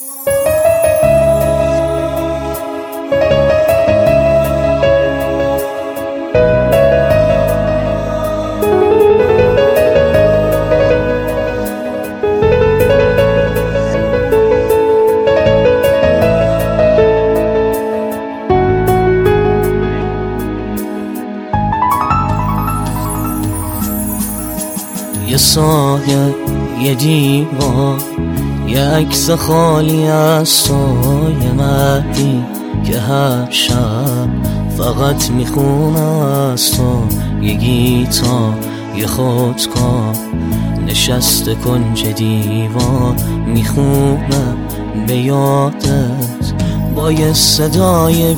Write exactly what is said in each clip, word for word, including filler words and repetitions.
یه سایه، یه دیوار، یه عکس خالی از تو، یه مردی که هر شب فقط میخونه از تو، یه گیتار، یه خودکار نشسته کنج دیوار میخونه به یادت با یه صدای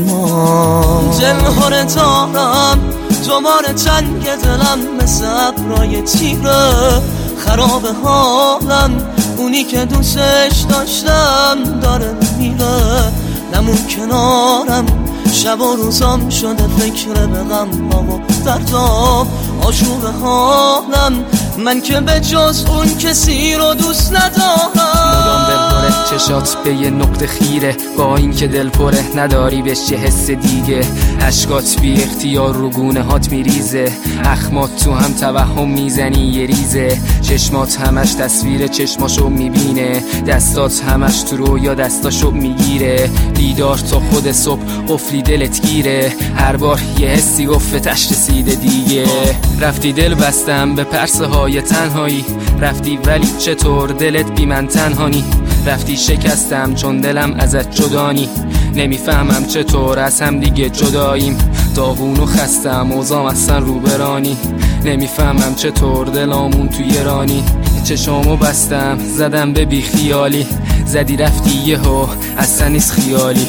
بیمار. دلهاره دارم دوباره تنگ دلم مثل ابرای تیره، خراب حالم اونی که دوستش داشتم داره میره، نمون کنارم شب و روزام شده فکر به غم ها و دردام، آشوب حالم من که به جز اون کسی رو دوست ندارم. مدام دلپره چشات به یه نقطه خیره، با این که دل پره نداری بهش یه حس دیگه، اشکات بی اختیار رو گونه هات میریزه، اخمات تو هم توهم میزنی یه ریزه، چشمات همش تصویر چشماشو میبینه، دستات همش تو رویا دستاشو میگیره، دیدار تا خود صبح قفلی دلت گیره، هر بار یه حسی گفتش رسیده دیگه. رفتی دل بستم به پرسه های تنهایی، رفتی ولی چطور دلت بی من تنهانی، رفتی شکستم چون دلم ازت جدانی، نمیفهمم چطور از هم دیگه جداییم، داغون و خستم اوزام اصلا رو برانی، نمیفهمم چطور دلامون توی رانی، چشامو بستم زدم به بی خیالی، زدی رفتی یهو اصلا نیست خیالی،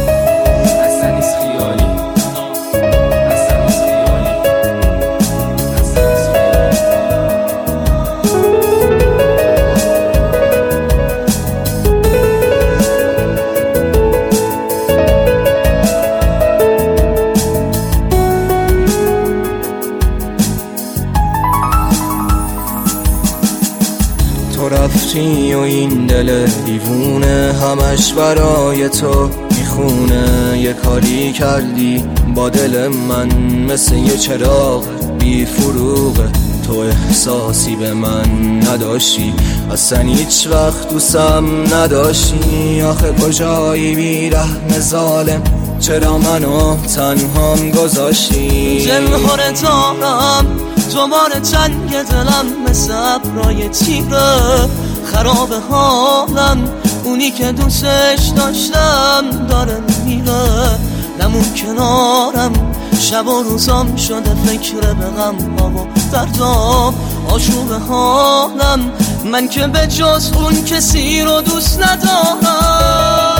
اصلا نیست خیالی. تو رفتی و این دل دیوونه همش برای تو میخونه، یه کاری کردی با دل من مثل یه چراغ بی فروغه، تو احساسی به من نداشتی اصلا هیچ وقت دوستم نداشتی، آخه کجایی بی رحم ظالم چرا منو تنهام گذاشتی. دلهاره دارم دوباره تنگ دلم مثل ابرای تیره، خراب حالم اونی که دوستش داشتم داره میره، نمون کنارم شب و روزام شده فکر به غم ها و دردام، آشوب حالم من که به جز اون کسی رو دوست ندارم.